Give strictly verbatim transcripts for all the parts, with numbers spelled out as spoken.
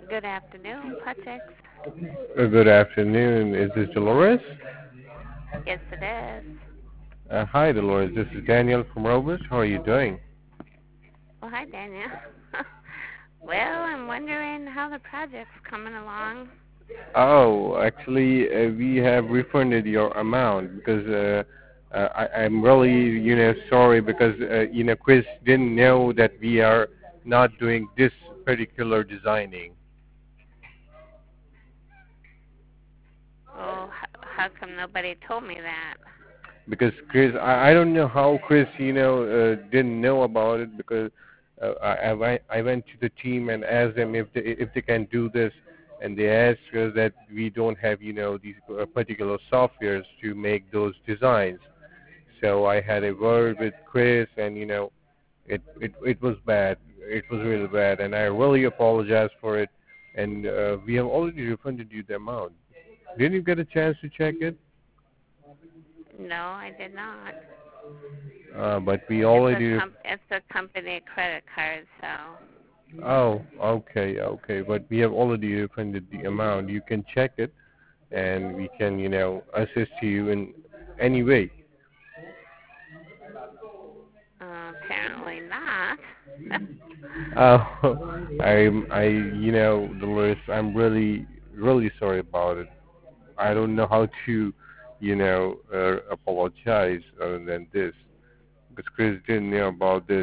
Good afternoon, Patex. Uh, Good afternoon. Is this Dolores? Yes, it is. Uh, hi, Dolores. This is Daniel from Robust. How are you doing? Well, hi, Daniel. Well, I'm wondering how the project's coming along. Oh, actually, uh, we have refunded your amount because uh, uh, I, I'm really, you know, sorry because, uh, you know, Chris didn't know that we are not doing this particular designing. Oh, h- how come nobody told me that? Because Chris, I, I don't know how Chris, you know, uh, didn't know about it because uh, I, I went I went to the team and asked them if they if they can do this, and they asked us that we don't have, you know, these uh, particular softwares to make those designs. So I had a word with Chris, and you know, it it it was bad. It was really bad, and I really apologize for it. And uh, we have already refunded you the amount. Didn't you get a chance to check it? No, I did not. Uh, but we It's a already com- it's a company credit card, so. Oh, okay, okay. But we have already refunded the amount. You can check it, and we can, you know, assist you in any way. Uh, apparently not. Oh, I'm, I, you know, Dolores, I'm really, really sorry about it. I don't know how to, you know, uh, apologize other than this, because Chris didn't know about this.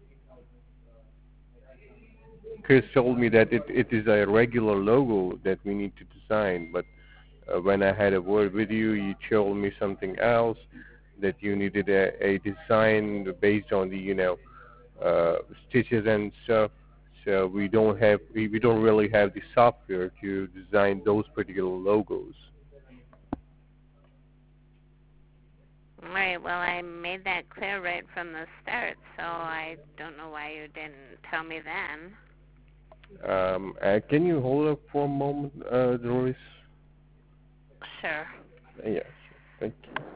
Chris told me that it, it is a regular logo that we need to design, but uh, when I had a word with you, you told me something else, that you needed a, a design based on the, you know, uh, stitches and stuff. So we don't have, we, we don't really have the software to design those particular logos. Right, well, I made that clear right from the start, so I don't know why you didn't tell me then. Um, uh, can you hold up for a moment, uh, Doris? Sure. Yes, thank you.